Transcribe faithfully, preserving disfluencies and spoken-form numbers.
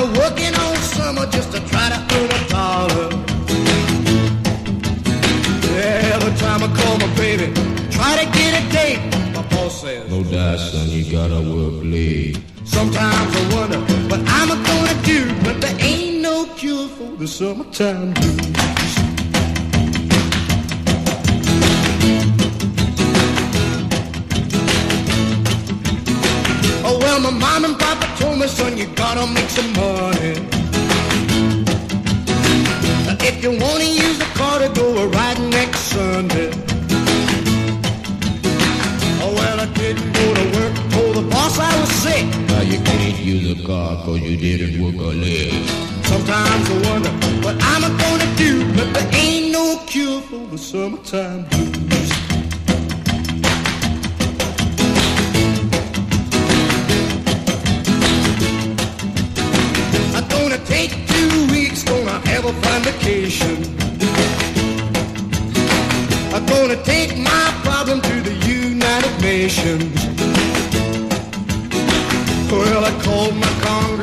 working all summer just to try to earn a dollar. Every time I call my baby, try to get a date, my boss says, no doubt, son, you gotta work late. Sometimes I wonder what I'm gonna do, but there ain't no cure for the summertime blues. Oh well, my mom and papa told me, son, you gotta make some money. If you wanna use the car to go a ride next Sunday. Oh well, I didn't go to work, told the boss I was sick. Now you can't use a car cause you didn't work a leg. Sometimes I wonder what I'm gonna do, but there ain't no cure for the summertime blues. I'm gonna take two weeks, gonna have a fun vacation. I'm gonna take my problem to the United Nations. Well, I called my Congress.